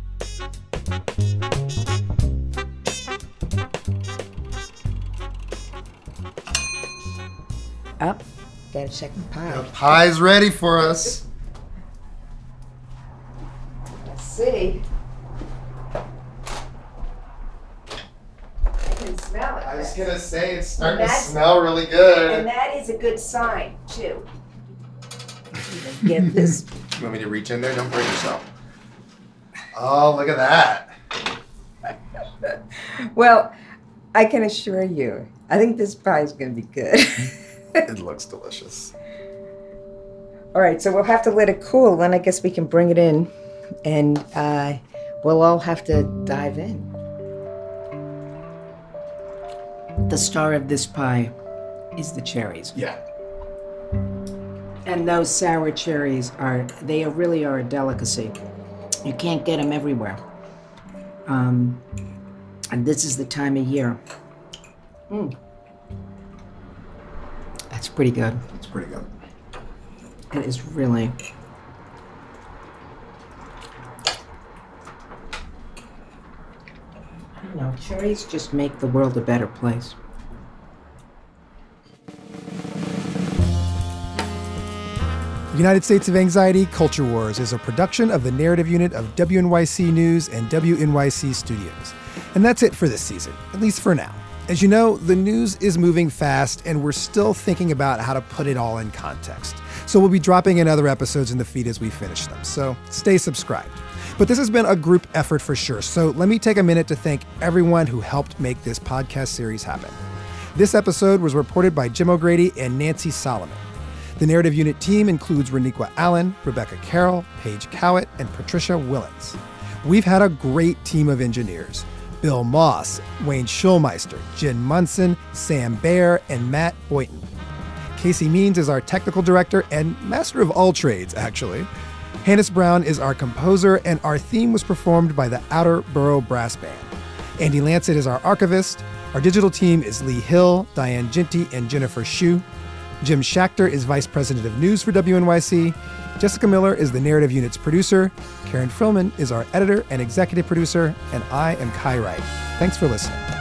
Speaker 4: Up. Gotta check the pie.
Speaker 5: The pie's ready for us.
Speaker 4: Let's see. I can smell it.
Speaker 5: I was gonna say it's starting to
Speaker 4: That's-
Speaker 5: smell really good.
Speaker 4: And that is a good sign, too. Get this.
Speaker 5: You want me to reach in there? Don't break yourself. Oh, look at that.
Speaker 4: Well, I can assure you, I think this pie is going to be good.
Speaker 5: It looks delicious.
Speaker 4: All right, so we'll have to let it cool, then I guess we can bring it in, and uh, we'll all have to dive in. The star of this pie is the cherries.
Speaker 5: Yeah.
Speaker 4: And those sour cherries are, they are really are a delicacy. You can't get them everywhere. Um, and this is the time of year. Mm. That's pretty good.
Speaker 5: It's pretty good.
Speaker 4: It is really. I don't know, cherries just make the world a better place.
Speaker 6: United States of Anxiety, Culture Wars is a production of the Narrative Unit of W N Y C News and W N Y C Studios. And that's it for this season, at least for now. As you know, the news is moving fast, and we're still thinking about how to put it all in context. So we'll be dropping in other episodes in the feed as we finish them, so stay subscribed. But this has been a group effort for sure, so let me take a minute to thank everyone who helped make this podcast series happen. This episode was reported by Jim O'Grady and Nancy Solomon. The Narrative Unit team includes Reniqua Allen, Rebecca Carroll, Paige Cowett, and Patricia Willens. We've had a great team of engineers. Bill Moss, Wayne Schulmeister, Jen Munson, Sam Baer, and Matt Boynton. Casey Means is our technical director and master of all trades, actually. Hannes Brown is our composer, and our theme was performed by the Outer Borough Brass Band. Andy Lancet is our archivist. Our digital team is Lee Hill, Diane Ginty, and Jennifer Shue. Jim Schachter is Vice President of News for W N Y C. Jessica Miller is the Narrative Unit's producer. Karen Frillman is our editor and executive producer. And I am Kai Wright. Thanks for listening.